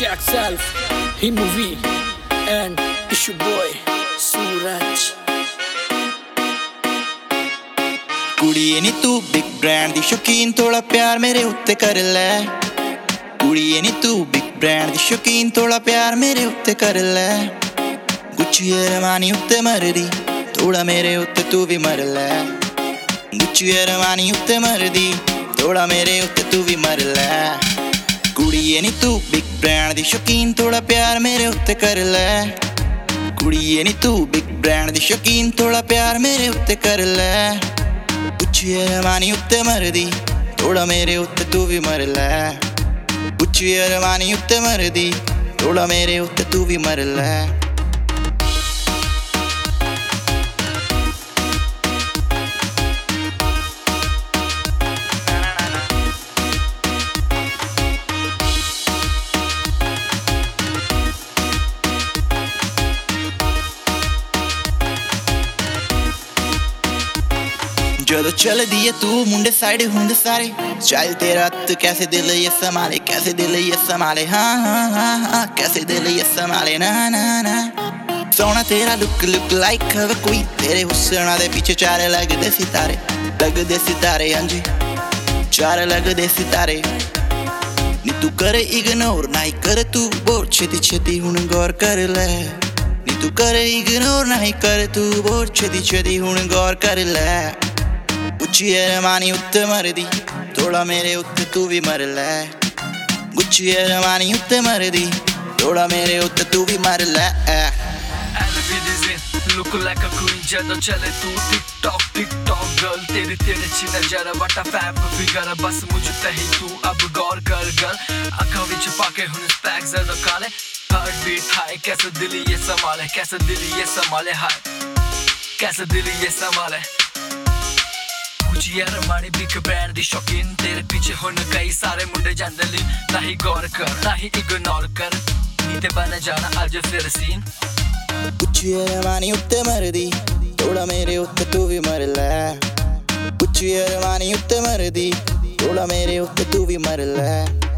Jack Self, he movie, and it's your boy Suraj. कुड़िए नी तू big brand दी शौकीन, थोड़ा प्यार मेरे उत्ते कर ले। कुड़िए नी तू बिग ब्रांड दी शौकीन, थोड़ा प्यार मेरे उत्ते कर ले। गुच्ची अरमानी उत्ते मरदी, थोड़ा मेरे उत्ते तू भी मर ले। गुच्ची अरमानी उत्ते मरदी, थोड़ा मेरे उत्ते तू भी मर ले। कुड़िए नी तू बिग ब्रांड दी शौकीन, थोड़ा प्यार मेरे उत्ते कर ले। कुड़िए नी तू बिग ब्रांड दी शौकीन, थोड़ा प्यार मेरे उत्ते कर ले। गुच्ची अरमानी उत्ते मरदी, थोड़ा मेरे उत्ते तू भी मर ले। गुच्ची अरमानी उत्ते मरदी, थोड़ा मेरे उत्ते तू भी मर ले। ਜਦੋਂ ਚੱਲਦੀ ਏ ਤੂੰ ਮੁੰਡੇ ਸਾਈਡ ਹੁੰਦੇ ਸਾਰੇ, ਸਟਾਈਲ ਤੇਰਾ ਤੇ कैसे दिल ये संभाले, कैसे दिल ये संभाले, हाँ हाँ हाँ हाँ कैसे दिल ये संभाले, ना ना ना। सोना तेरा लुक लाइक हवे कोई, तेरे हुस्ना दे पीछे चार लगदे सितारे, हाँ जी चार लगदे सितारे। नी तू करे इग्नोर नहीं कर तू बोर, छेती छेती हुण गौर कर ले। नी तू करे इग्नोर नहीं कर तू बोर, छेती छेती हुण गौर कर ले। गुच्ची अरमानी उत्ते मरदी, थोड़ा मेरे उत्ते तू भी मर ले। गुच्ची अरमानी उत्ते मरदी, थोड़ा मेरे उत्ते तू भी मर ले। Look like a queen ਜਦੋਂ चले तू टिकटॉक टिकटॉक गर्ल, तेरी तेरे ची नजर बटा फैब फिगर, बस मुझ पे ही तू अब गौर कर गर्ल। अखों विच पाके हुन स्पैक ज़्यादा काले, हार्ट बीट हाई कैसे दिल ये संभाले, कैसे दिल ये संभाले, हाय कैसे दिल ये संभाले। गुच्ची अरमानी बिग ब्रांड दी शौकीन, तेरे पीछे हुन कई सारे मुंडे जांदे ली, नहीं गौर कर नहीं इग्नोर कर, नी ते बन जाना अज फिर सीन। गुच्ची अरमानी उत्ते मरदी, थोड़ा मेरे उत्ते तू भी मर ले। गुच्ची अरमानी उत्ते मरदी, थोड़ा मेरे उत्ते तू भी मर ले।